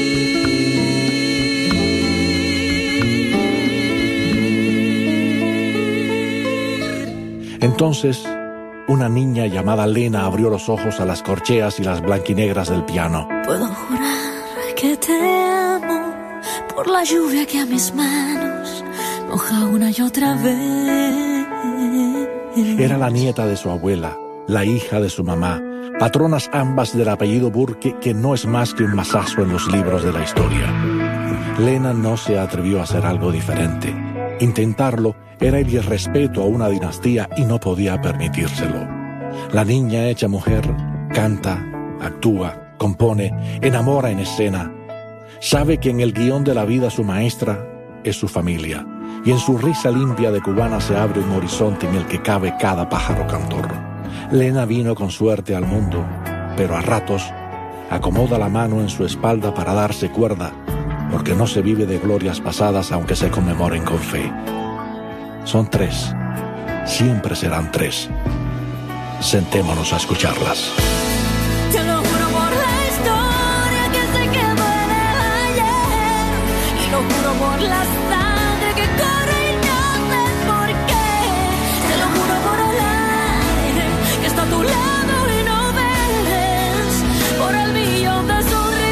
Speaker 6: Entonces, una niña llamada Lena abrió los ojos a las corcheas y las blanquinegras del piano.
Speaker 14: Puedo jurar que te amo por la lluvia que a mis manos moja una y otra vez.
Speaker 6: Era la nieta de su abuela, la hija de su mamá, patronas ambas del apellido Burke, que no es más que un masazo en los libros de la historia. Lena no se atrevió a hacer algo diferente. Intentarlo era el irrespeto a una dinastía y no podía permitírselo. La niña hecha mujer canta, actúa, compone, enamora en escena. Sabe que en el guión de la vida su maestra es su familia, y en su risa limpia de cubana se abre un horizonte en el que cabe cada pájaro cantor. Lena vino con suerte al mundo, pero a ratos acomoda la mano en su espalda para darse cuerda, porque no se vive de glorias pasadas aunque se conmemoren con fe. Son tres, siempre serán tres. Sentémonos a escucharlas.
Speaker 14: Te lo juro por la historia que se quedó en el ayer, y lo juro por la sangre que corre y no sé por qué. Te lo juro por el aire que está a tu lado y no ves, por el millón de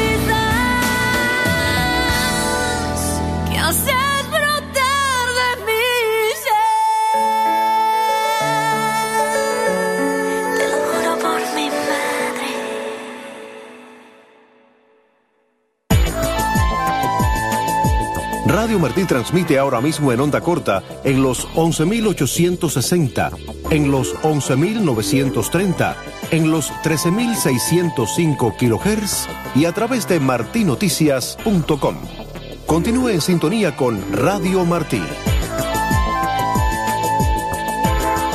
Speaker 14: sonrisas que haces brotar de mi ser. Te lo juro por mi madre.
Speaker 7: Radio Martí transmite ahora mismo en onda corta en los once mil ochocientos sesenta, en los once mil novecientos treinta, en los trece mil seiscientos cinco kilohertz y a través de marti noticias punto com. Continúe en sintonía con Radio Martí.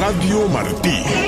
Speaker 8: Radio Martí.